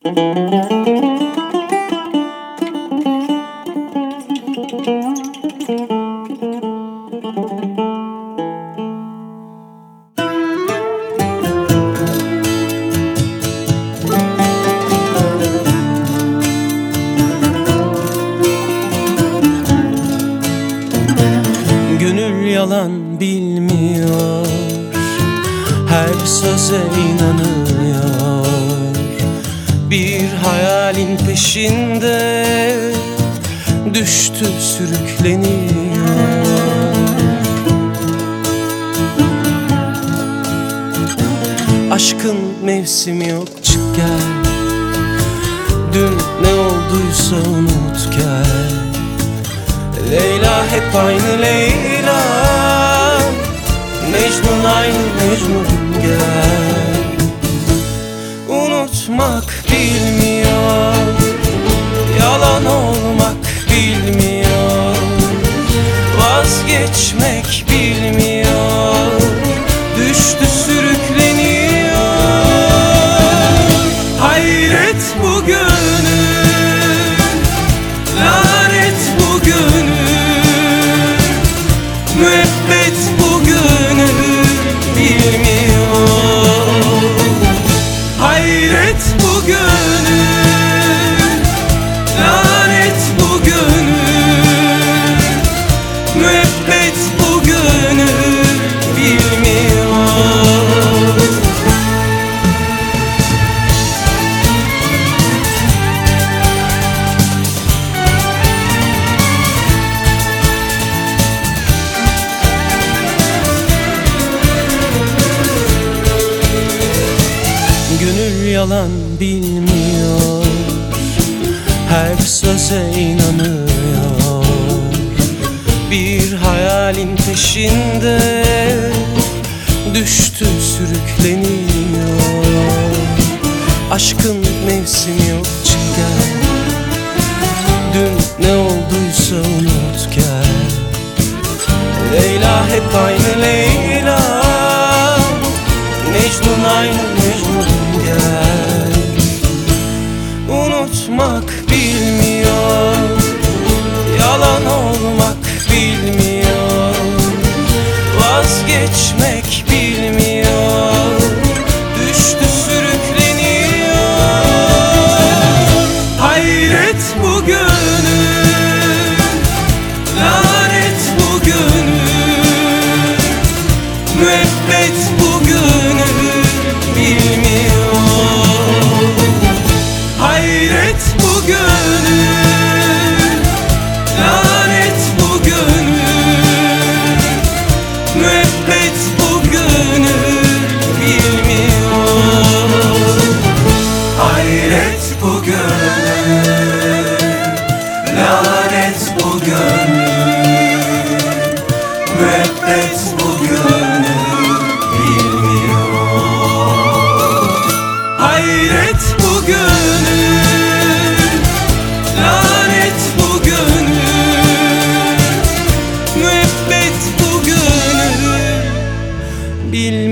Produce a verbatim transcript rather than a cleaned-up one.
Gönül yalan bilmiyor, her söze inanıyor. Bir hayalin peşinde düştü, sürükleniyor. Aşkın mevsimi yok, çık gel. Dün ne olduysa unut gel. Leyla hep aynı Leyla, Mecnun aynı Mecnun gel. Unutmak bilmiyor, yalan olmak bilmiyor, vazgeçmek bilmiyor, düştü sürükleniyor. Hayret bu gönül, lanet bu gönül, müebbet bu gönül bilmiyor. Hayret bu gönül, lanet bu gönül, müebbet bu gönül bilmiyor. Gönül yalan bilmiyor, her söze inanıyor. Bir hayalin peşinde düştü, sürükleniyor. Aşkın mevsimi yok, çık gel. Dün ne olduysa unut gel. Leyla hep aynı Leyla, Mecnun aynı Mecnun gel. Unutmak bilmiyor, yalan olmak bilmiyor, vazgeçmek bilmiyor, düştü sürükleniyor. Hayret bu gönül, lanet bu gönül, müebbet bu gönül bilmiyor. Hayret bu gönül, lanet bu gönül, müebbet bu gönül bilmiyor. Hayret bu gönül, lanet bu gönül, müebbet bu gönül bilmiyor. Hayret bu gönül, lanet bu gönül, müebbet bu gönül bilmiyor.